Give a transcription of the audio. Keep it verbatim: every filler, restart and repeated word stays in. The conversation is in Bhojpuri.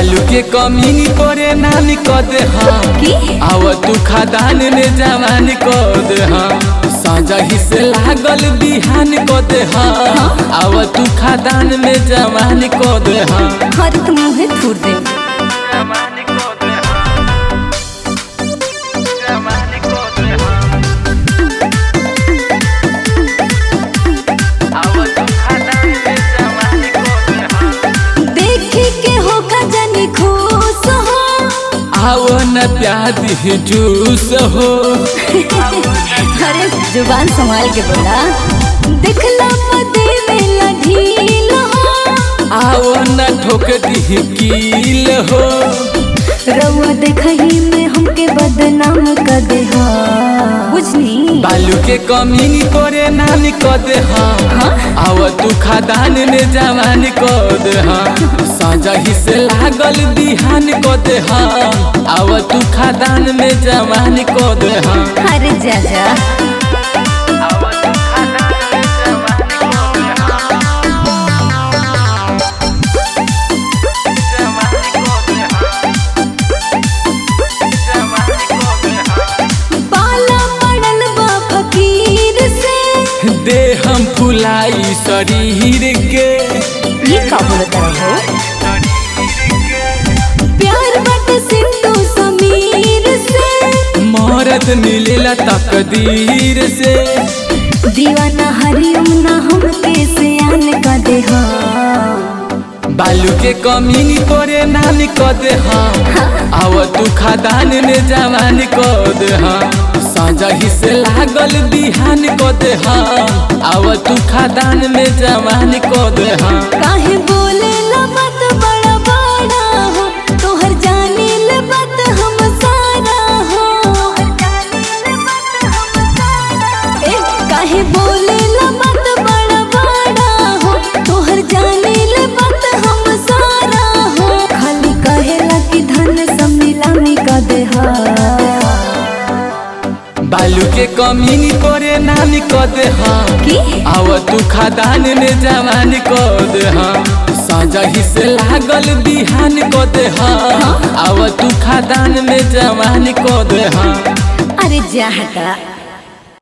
बालू के कमीनी करे नानी क दे हाँ की आव तू खादान में जवान क दे हाँ साजा ही से लागल बिहान क दे हाँ आव तू खादान में जवान क दे हाँ हर तुम मुहे थूर दे आओ न प्यादी जूस हो अरे जुबान संभाल के बोला दिखला पदे में ढील हो आओ न ठोक दी कील हो रउआ देखही में हमके बदनाम कर दे हाँ बुझनी बालू के कमीनी करे नानी क दे हाँ आव तू खादान में जवान क दे हाँ साजा ही से लागल बिहान क दे हाँ आव तू खादान में जवान क दे हाँ अरे जा जा दे हम फुलाई शरीर के ये का बोलता रहो प्यार बट सिंधु समीर से मरद मिलेला तकदीर से दीवाना हरियम ना हमके सियान का दे बालू के कमीनी करे नानी क दे हाँ आव तू खादान में जवान क दे हाँ साजा ही से लागल बिहान क दे हाँ आव तू खादान में जवान क दे हाँ काहे बोले ला बात बड़ा बड़ा हो तोहर जाने ले बात हम सारा हो ए काहे बोले ला बात बड़ा बड़ा हो तोहर जाने ले बात हम सारा हो खाली कहेला कि धन सब नीलामी का दे बालू के कमीनी करे नानी क दे हाँ की आव तू खादान में जवान क दे हाँ साजा ही से लागल बिहान क दे हाँ आव तू खादान में जवान क दे हाँ अरे जा हटा।